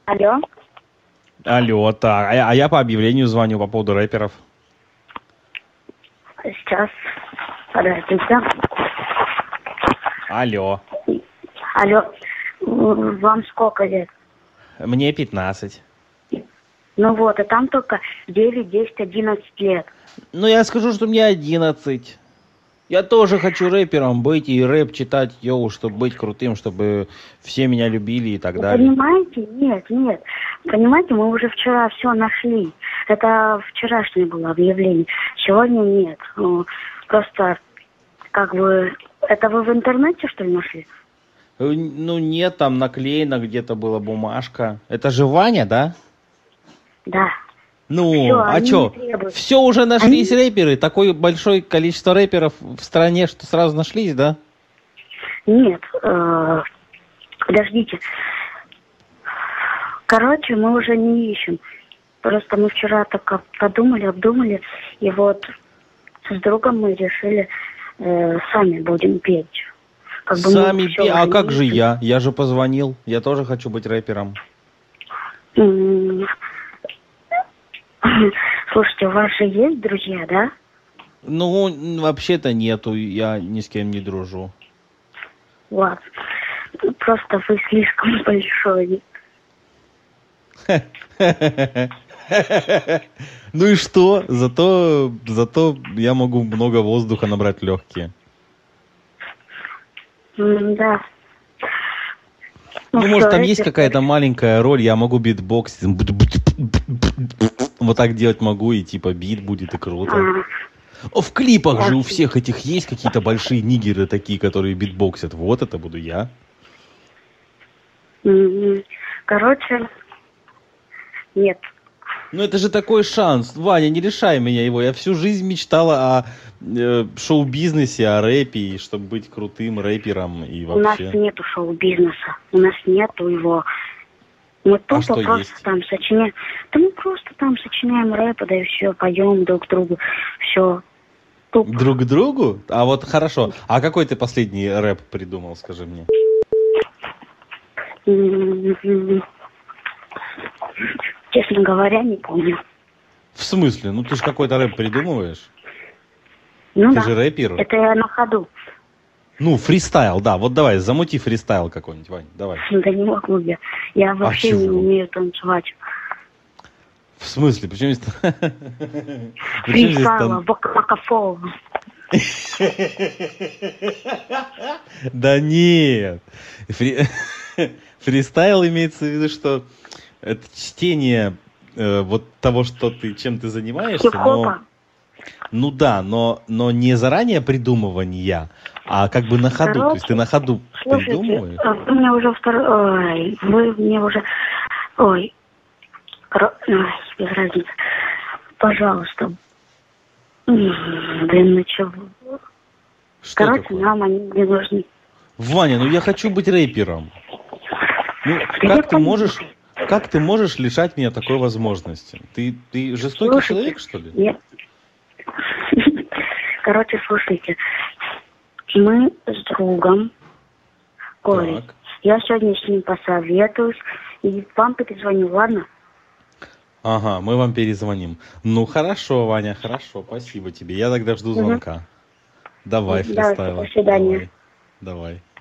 Алло. Алло, так, а я по объявлению звоню по поводу рэперов. Сейчас. Подождите. Алло. Алло. Вам сколько лет? Мне 15. Ну вот, а там только 9, 10, 11 лет. Ну, я скажу, что мне 11. Я тоже хочу рэпером быть и рэп читать, чтобы быть крутым, чтобы все меня любили и так Вы далее. понимаете? Нет. Понимаете, мы уже вчера все нашли. Это вчерашнее было объявление. Сегодня нет. Просто, это вы в интернете, что ли, нашли? Ну, нет, там наклеена где-то была бумажка. Это же Ваня, да? Да. Ну, Всё, а они чё? не требуют. Все уже нашлись рэперы? Такое большое количество рэперов в стране, что сразу нашлись, да? Нет. Подождите. Короче, мы уже не ищем. Просто мы вчера так подумали, обдумали, и вот с другом мы решили сами будем петь. Сами петь? А как же я? Я же позвонил. Я тоже хочу быть рэпером. Слушайте, у вас же есть друзья, да? Ну, вообще-то нету. Я ни с кем не дружу. Ладно. Просто вы слишком большой. Ну и что? Зато я могу много воздуха набрать в легкие. Да. Ну, может, там есть какая-то маленькая роль, я могу битбоксить. Вот так делать могу, и типа бит будет, и круто. В клипах же у всех этих есть какие-то большие нигеры такие, которые битбоксят. Вот это буду я. Короче, нет. Ну это же такой шанс. Ваня, не лишай меня его. Я всю жизнь мечтала о шоу-бизнесе, о рэпе, и чтобы быть крутым рэпером и вообще. У нас нету шоу-бизнеса. У нас нету его. Мы тупо что просто есть? там сочиняем. Да мы просто там сочиняем рэп, да и все, поем друг другу. Все. Друг другу? А вот хорошо. А какой ты последний рэп придумал, скажи мне? Честно говоря, не помню. В смысле? Ну ты же какой-то рэп придумываешь? Ну ты да. же рэпер. Это я на ходу. Ну, фристайл, да. Вот давай, замути фристайл какой-нибудь, Вань, давай. Да не могу я. Я вообще не умею танцевать. В смысле? Причем здесь... Фристайл, вакафол. Да нет. Фристайл имеется в виду, что это чтение вот того, чем ты занимаешься. Хип-хопа? Ну да, но не заранее придумывания, а как бы на ходу. То есть ты на ходу придумываешь. Вы мне уже без разницы. Пожалуйста. Блин, ну чего? Что Короче, такое? нам они не нужны. Ваня, ну я хочу быть рэпером. Ну, как ты можешь лишать меня такой возможности? Ты жестокий человек, что ли? Нет. Короче, слушайте. Мы с другом, Колей, я сегодня с ним посоветуюсь, и вам перезвоню, ладно? Ага, мы вам перезвоним. Ну, хорошо, Ваня, хорошо, спасибо тебе. Я тогда жду звонка. Давай, фристайл. До свидания. Давай.